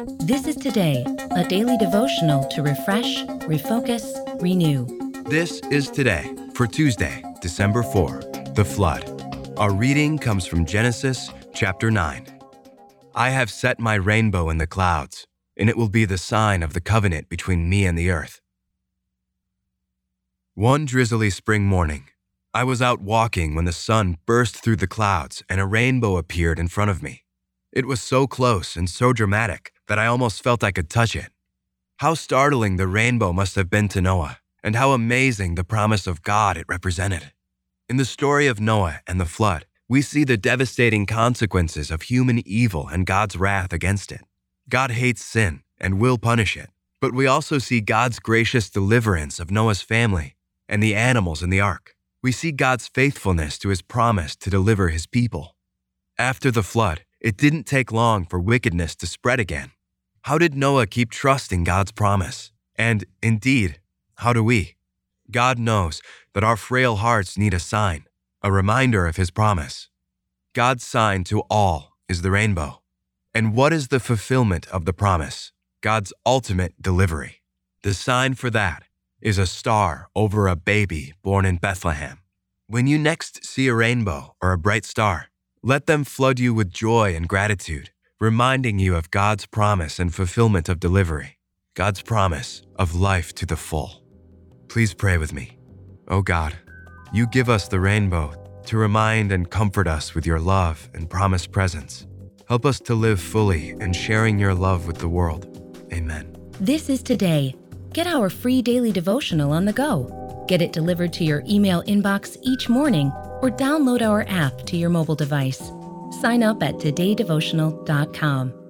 This is Today, a daily devotional to refresh, refocus, renew. This is Today for Tuesday, December 4, the flood. Our reading comes from Genesis chapter 9. I have set my rainbow in the clouds, and it will be the sign of the covenant between me and the earth. One drizzly spring morning, I was out walking when the sun burst through the clouds and a rainbow appeared in front of me. It was so close and so dramatic that I almost felt I could touch it. How startling the rainbow must have been to Noah, and how amazing the promise of God it represented. In the story of Noah and the flood, we see the devastating consequences of human evil and God's wrath against it. God hates sin and will punish it, but we also see God's gracious deliverance of Noah's family and the animals in the ark. We see God's faithfulness to his promise to deliver his people. After the flood, it didn't take long for wickedness to spread again. How did Noah keep trusting God's promise? And indeed, how do we? God knows that our frail hearts need a sign, a reminder of his promise. God's sign to all is the rainbow. And what is the fulfillment of the promise? God's ultimate delivery. The sign for that is a star over a baby born in Bethlehem. When you next see a rainbow or a bright star, let them flood you with joy and gratitude, reminding you of God's promise and fulfillment of delivery, God's promise of life to the full. Please pray with me. Oh God, you give us the rainbow to remind and comfort us with your love and promised presence. Help us to live fully in sharing your love with the world. Amen. This is Today. Get our free daily devotional on the go. Get it delivered to your email inbox each morning or download our app to your mobile device. Sign up at todaydevotional.com.